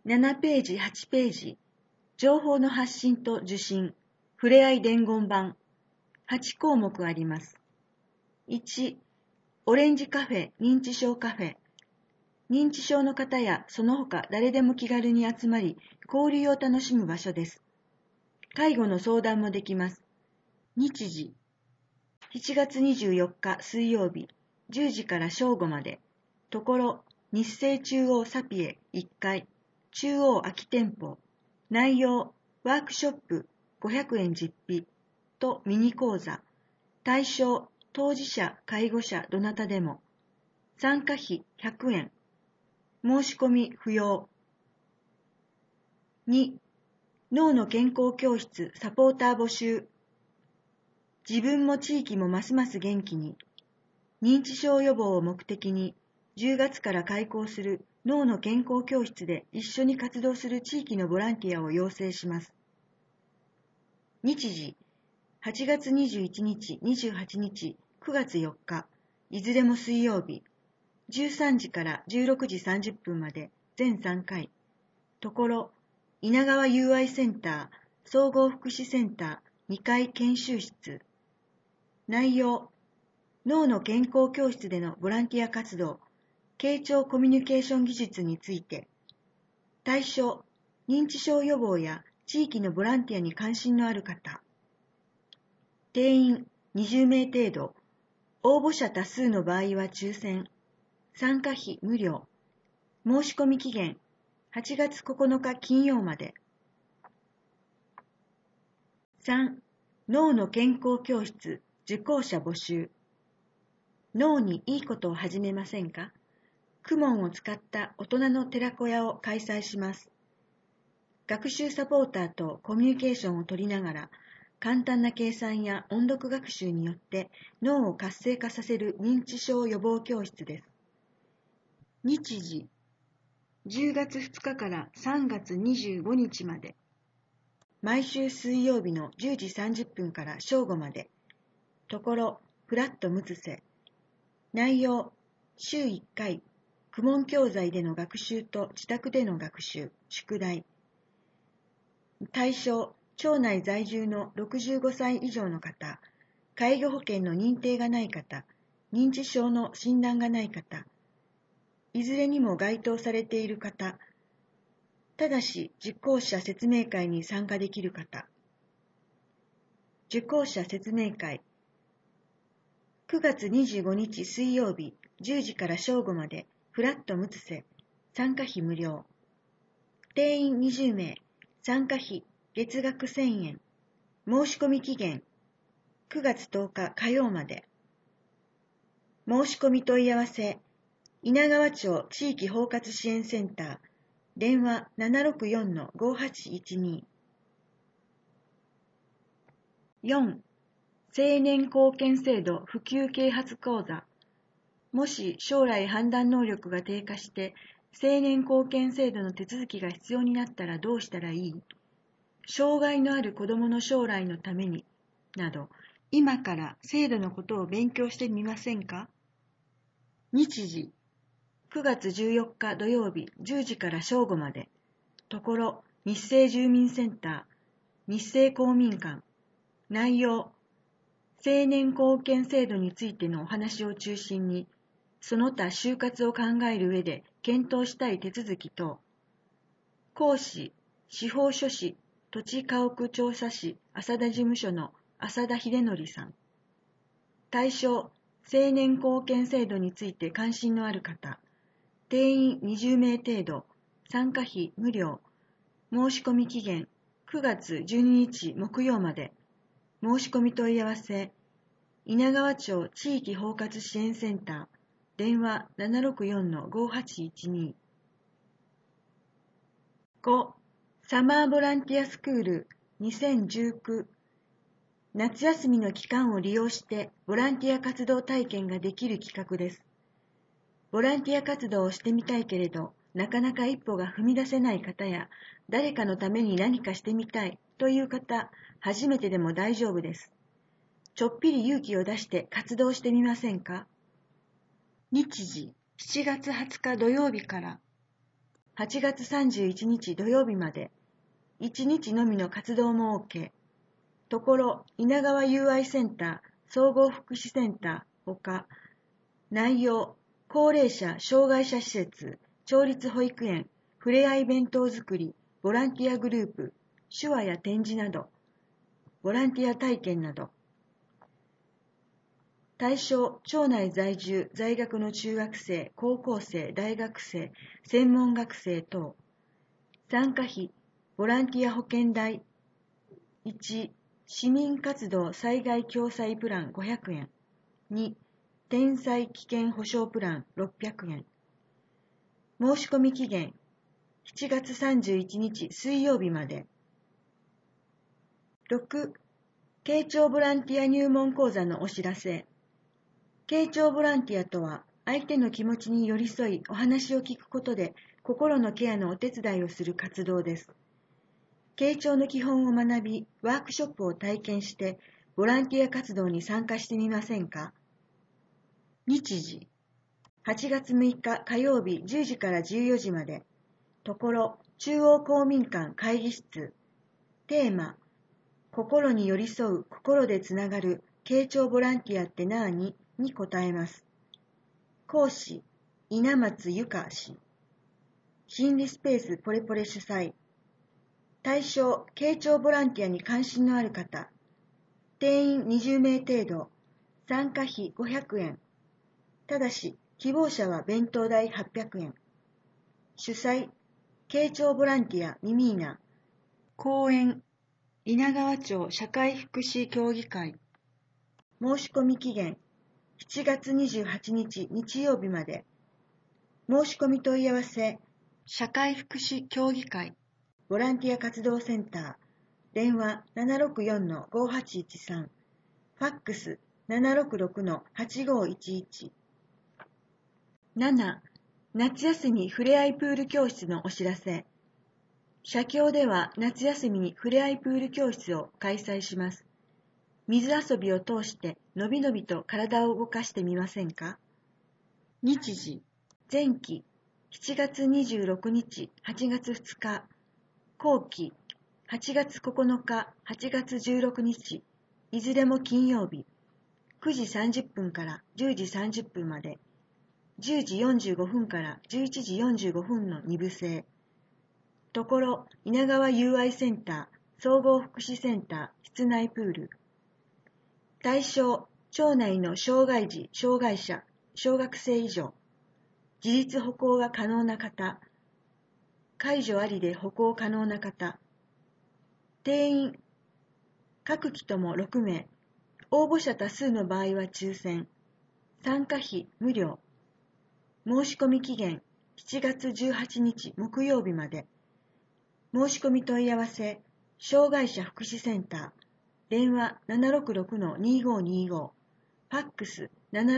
7ページ、8ページ、情報の発信と受信、ふれあい伝言板、8項目あります。1、オレンジカフェ認知症カフェ。認知症の方やその他誰でも気軽に集まり、交流を楽しむ場所です。介護の相談もできます。日時、7月24日水曜日、10時から正午まで。ところ、日生中央サピエ1階、中央空き店舗。内容、ワークショップ500円実費とミニ講座。対象、当事者、介護者、どなたでも。参加費100円。申し込み不要。2、脳の健康教室サポーター募集。自分も地域もますます元気に。認知症予防を目的に、10月から開講する脳の健康教室で一緒に活動する地域のボランティアを要請します。日時、8月21日、28日、9月4日、いずれも水曜日、13時から16時30分まで全3回。ところ、稲川友愛センター、総合福祉センター2階研修室。内容、脳の健康教室でのボランティア活動、傾聴コミュニケーション技術について。対象、認知症予防や地域のボランティアに関心のある方。定員20名程度。応募者多数の場合は抽選。参加費無料。申し込み期限8月9日金曜まで。3、脳の健康教室受講者募集。脳にいいことを始めませんか？クモンを使った大人の寺子屋を開催します。学習サポーターとコミュニケーションを取りながら、簡単な計算や音読学習によって脳を活性化させる認知症予防教室です。日時、10月2日から3月25日まで。毎週水曜日の10時30分から正午まで。ところ、フラットムツセ。内容、週1回、公文教材での学習と自宅での学習、宿題。対象、町内在住の65歳以上の方、介護保険の認定がない方、認知症の診断がない方、いずれにも該当されている方、ただし受講者説明会に参加できる方。受講者説明会。9月25日水曜日10時から正午までフラットムツセ。参加費無料。定員20名。参加費月額1000円。申し込み期限9月10日火曜まで。申し込み問い合わせ稲川町地域包括支援センター電話 764-5812。 4. 青年貢献制度普及啓発講座。もし将来判断能力が低下して青年貢献制度の手続きが必要になったらどうしたらいい？障害のある子どもの将来のためになど、今から制度のことを勉強してみませんか？日時、9月14日土曜日10時から正午まで。ところ、日生住民センター、日生公民館。内容、青年貢献制度についてのお話を中心に、その他就活を考える上で検討したい手続き等。講師、司法書士、土地家屋調査士浅田事務所の浅田秀則さん。対象、青年貢献制度について関心のある方。定員20名程度。参加費無料。申し込み期限9月12日木曜まで。申し込み問い合わせ稲川町地域包括支援センター電話 764-5812。 5. サマーボランティアスクール2019。夏休みの期間を利用してボランティア活動体験ができる企画です。ボランティア活動をしてみたいけれど、なかなか一歩が踏み出せない方や、誰かのために何かしてみたいという方、初めてでも大丈夫です。ちょっぴり勇気を出して活動してみませんか？日時、7月20日土曜日から 8月31日土曜日まで、1日のみの活動も OK。ところ、稲川友愛センター、総合福祉センターほか、内容、高齢者・障害者施設、町立保育園、ふれあい弁当作り、ボランティアグループ、手話や展示など、ボランティア体験など。対象、町内在住、在学の中学生、高校生、大学生、専門学生等。参加費、ボランティア保険代。1、市民活動災害共済プラン500円。2、天災危険保障プラン600円。申し込み期限、7月31日水曜日まで。6、慶長ボランティア入門講座のお知らせ。慶長ボランティアとは、相手の気持ちに寄り添い、お話を聞くことで、心のケアのお手伝いをする活動です。慶長の基本を学び、ワークショップを体験して、ボランティア活動に参加してみませんか？日時、8月6日火曜日10時から14時まで。ところ、中央公民館会議室。テーマ、心に寄り添う、心でつながる、慶長ボランティアって何？に答えます。講師、稲松由香氏。心理スペースポレポレ主催。対象、慶長ボランティアに関心のある方。定員20名程度。参加費500円。ただし、希望者は弁当代800円。主催、慶長ボランティアミミーナ。講演、稲川町社会福祉協議会。申し込み期限、7月28日日曜日まで。申し込み問い合わせ、社会福祉協議会、ボランティア活動センター、電話 764-5813、ファックス 766-8511。7、夏休みふれあいプール教室のお知らせ。社協では夏休みにふれあいプール教室を開催します。水遊びを通してのびのびと体を動かしてみませんか？日時、前期、7月26日、8月2日、後期、8月9日、8月16日、いずれも金曜日、9時30分から10時30分まで、10時45分から11時45分の2部制。ところ、稲川友愛センター、総合福祉センター、室内プール。対象、町内の障害児、障害者、小学生以上、自立歩行が可能な方、介助ありで歩行可能な方、定員、各期とも6名、応募者多数の場合は抽選、参加費無料、申し込み期限7月18日木曜日まで、申し込み問い合わせ、障害者福祉センター、電話 766-2525、ファックス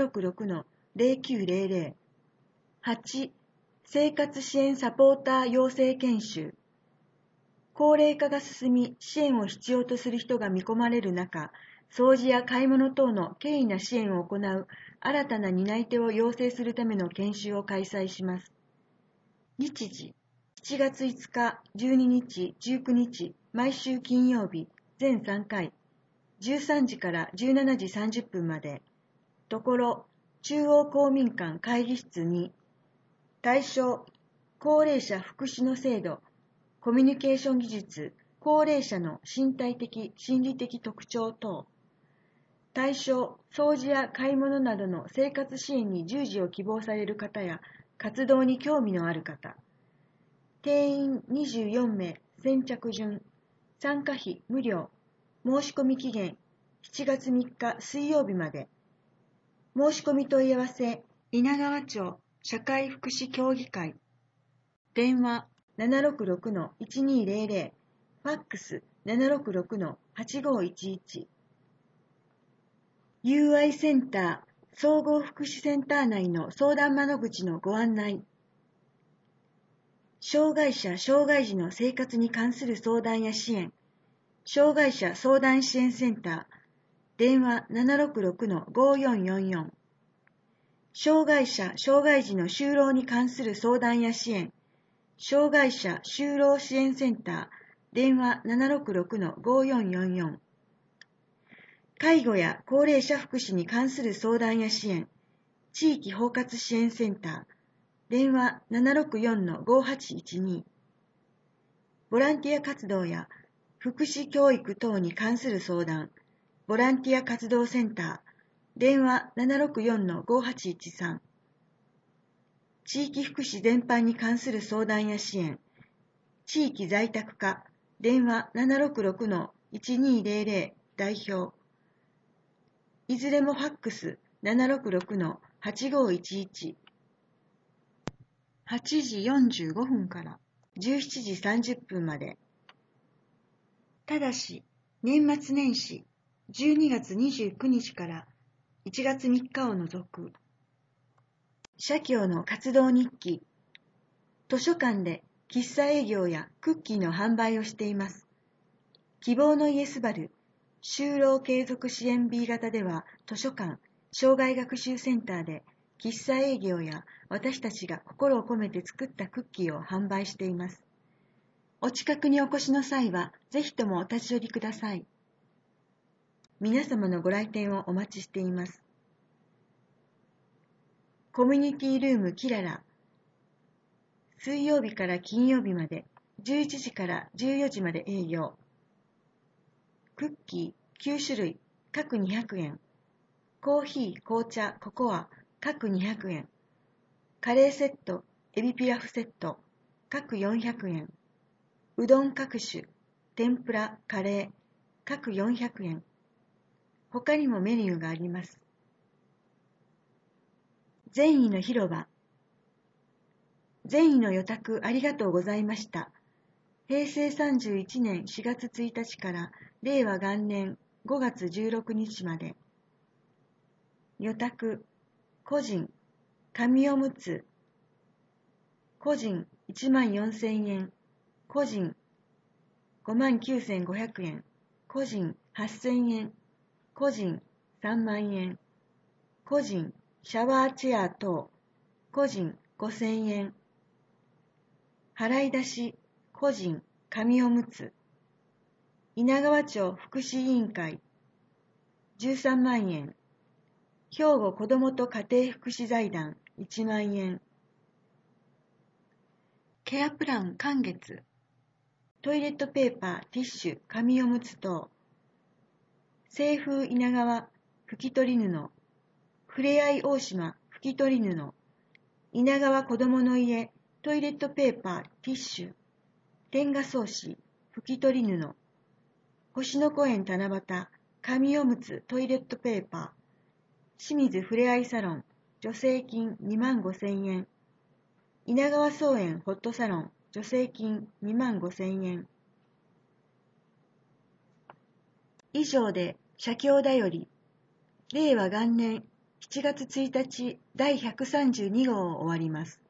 766-0900。8、生活支援サポーター養成研修。高齢化が進み、支援を必要とする人が見込まれる中、掃除や買い物等の経緯な支援を行う新たな担い手を養成するための研修を開催します。日時、7月5日、12日、19日、毎週金曜日、全3回、13時から17時30分まで。ところ、中央公民館会議室に、対象、高齢者福祉の制度、コミュニケーション技術、高齢者の身体的・心理的特徴等。対象、掃除や買い物などの生活支援に従事を希望される方や、活動に興味のある方。定員24名、先着順。参加費無料。申し込み期限7月3日水曜日まで。申し込み問い合わせ、稲川町社会福祉協議会。電話 766-1200、ファックス 766-8511。友愛センター、総合福祉センター内の相談窓口のご案内。障害者・障害児の生活に関する相談や支援。障害者相談支援センター、電話 766-5444。障害者・障害児の就労に関する相談や支援。 障害者就労支援センター、電話 766-5444。介護や高齢者福祉に関する相談や支援、地域包括支援センター、電話 764-5812。ボランティア活動や福祉教育等に関する相談、ボランティア活動センター、電話 764-5813。地域福祉全般に関する相談や支援、地域在宅課、電話 766-1200 代表。いずれもファックス 766-8511。8時45分から17時30分まで。ただし、年末年始12月29日から1月3日を除く。社協の活動日記。図書館で喫茶営業やクッキーの販売をしています。希望の家すばる就労継続支援 B 型では図書館、障害学習センターで喫茶営業や私たちが心を込めて作ったクッキーを販売しています。お近くにお越しの際はぜひともお立ち寄りください。皆様のご来店をお待ちしています。コミュニティルームキララ。水曜日から金曜日まで11時から14時まで営業。クッキー9種類各200円。コーヒー、紅茶、ココア各200円。カレーセット、エビピラフセット各400円。うどん各種、天ぷら、カレー各400円。他にもメニューがあります。善意の広場。善意の予託ありがとうございました。平成31年4月1日から令和元年5月16日まで。予託、個人、紙おむつ。個人14,000円。個人59,500円。個人8,000円。個人3万円。個人シャワーチェア等。個人5,000円。払い出し、個人、紙おむつ。稲川町福祉委員会、13万円。兵庫子どもと家庭福祉財団、1万円。ケアプラン寒月。トイレットペーパー、ティッシュ、紙おむつ等。清風稲川、拭き取り布。ふれあい大島、拭き取り布。稲川子どもの家、トイレットペーパー、ティッシュ。天下草紙、拭き取り布。星野公園七夕、紙おむつ、トイレットペーパー。清水ふれあいサロン、助成金25,000円。稲川草園ホットサロン、助成金25,000円。以上で、社協だより、令和元年7月1日第132号を終わります。